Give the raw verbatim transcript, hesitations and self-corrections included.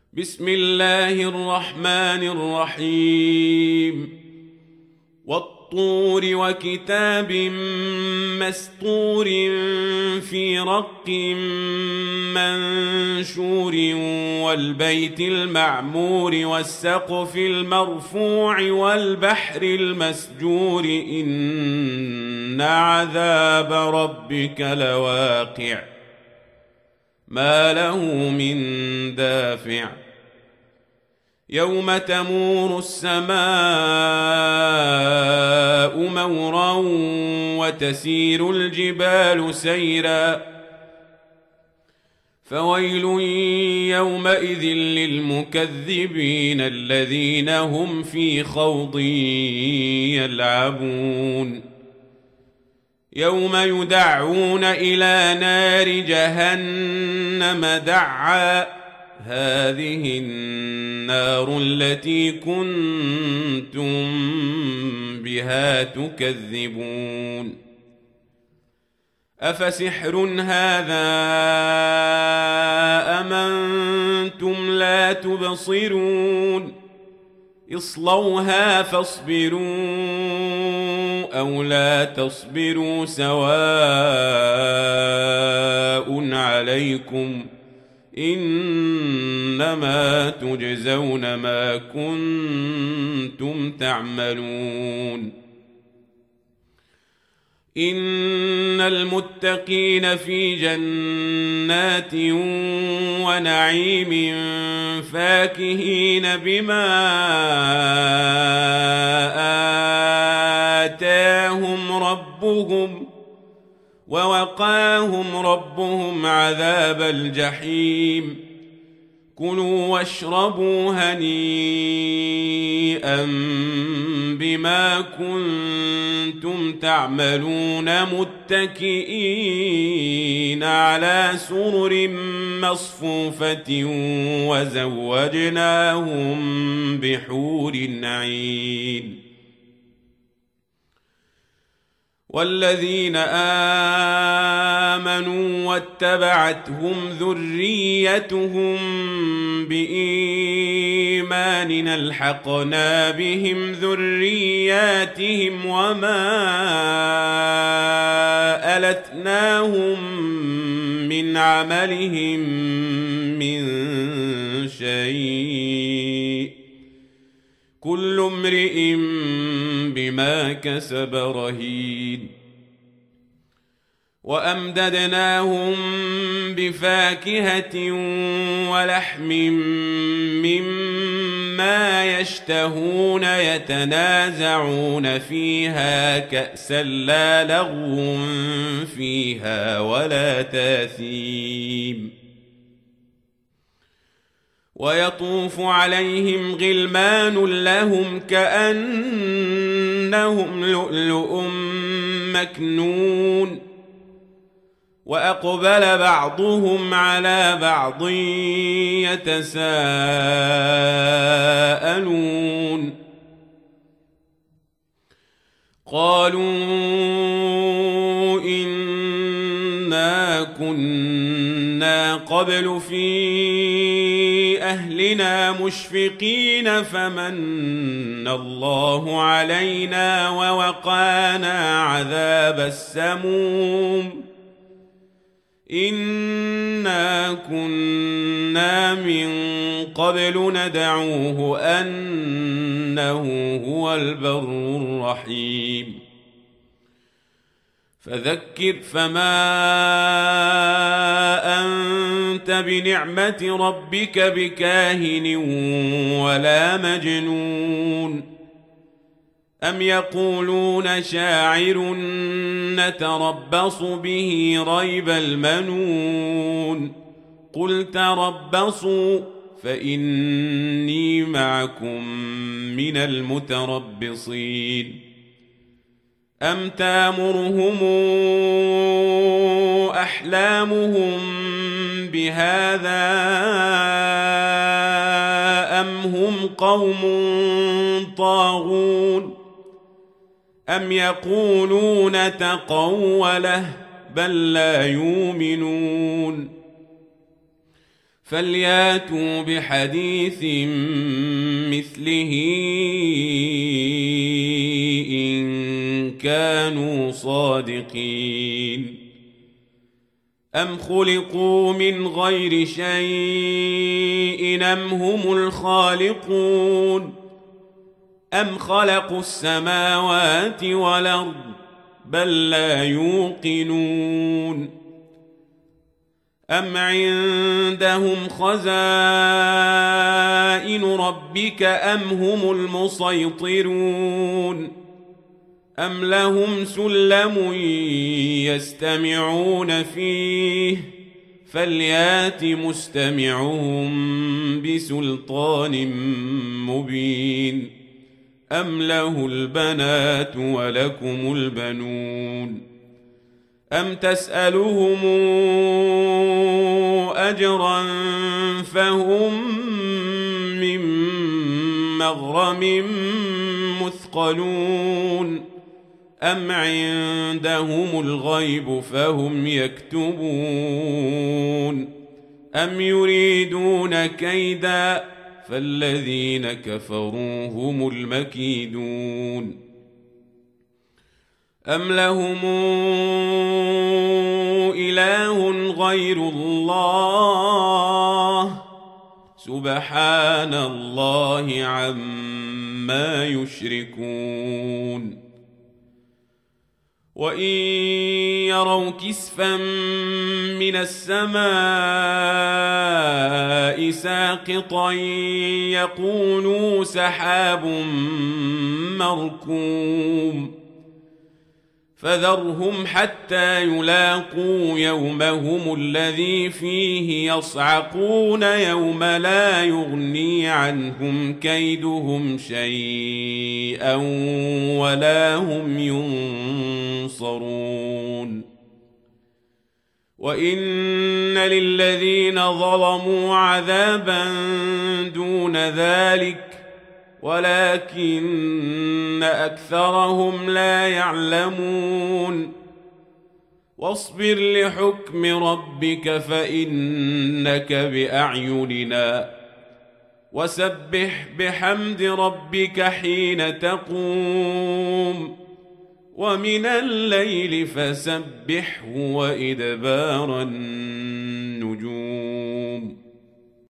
بسم الله الرحمن الرحيم والطور وكتاب مسطور في رق منشور والبيت المعمور والسقف المرفوع والبحر المسجور إن عذاب ربك لواقع ما له من دافع يوم تمور السماء مورا وتسير الجبال سيرا فويل يومئذ للمكذبين الذين هم في خوض يلعبون يوم يدعون إلى نار جهنم دعا هذه النار التي كنتم بها تكذبون أفسحر هذا أم أنتم لا تبصرون اصلوها فاصبروا أو لا تصبروا سواء عليكم إنما تجزون ما كنتم تعملون إن المتقين في جنات ونعيم فاكهين بما آتاهم ربهم ووقاهم ربهم عذاب الجحيم كلوا واشربوا هنيئا بما كنتم تعملون متكئين على سرر مصفوفة وزوجناهم بحور عين والذين آمنوا واتبعتهم ذريتهم بإيمان ألحقنا بهم ذرياتهم وما ألتناهم من عملهم من شيء كل امرئ بما كسب رهين وأمددناهم بفاكهة ولحم مما يشتهون يتنازعون فيها كأسا لا لغو فيها ولا تاثيم ويطوف عليهم غلمان لهم كأنهم لؤلؤ مكنون وأقبل بعضهم على بعض يتساءلون قالوا إنا كنا قبل في أهلنا مشفقين فمن الله علينا ووقانا عذاب السموم إنا كنا من قبل ندعوه أنه هو البر الرحيم فذكر فما أنت بنعمة ربك بكاهن ولا مجنون أم يقولون شاعر نتربص به ريب المنون قل تربصوا فإني معكم من المتربصين أم تامرهم أحلامهم بهذا أم هم قوم طاغون أم يقولون تقوله بل لا يؤمنون فلياتوا بحديث مثله إن كانوا صادقين أم خلقوا من غير شيء أم هم الخالقون أم خلقوا السماوات والأرض بل لا يوقنون أم عندهم خزائن ربك أم هم المسيطرون أم لهم سلم يستمعون فيه فليات مستمعهم بسلطان مبين أم له البنات ولكم البنون أم تسألهم أجرا فهم من مغرم مثقلون أم عندهم الغيب فهم يكتبون أم يريدون كيدا فالذين كفروا هم المكيدون أم لهم إله غير الله سبحان الله عما يشركون وإن يروا كسفا من السماء ساقطا يقولوا سحاب مركوم فذرهم حتى يلاقوا يومهم الذي فيه يصعقون يوم لا يغني عنهم كيدهم شيئا ولا هم ينصرون وإن للذين ظلموا عذابا دون ذلك ولكن أكثرهم لا يعلمون واصبر لحكم ربك فإنك بأعيننا وسبح بحمد ربك حين تقوم ومن الليل فسبحه وإدبار النجوم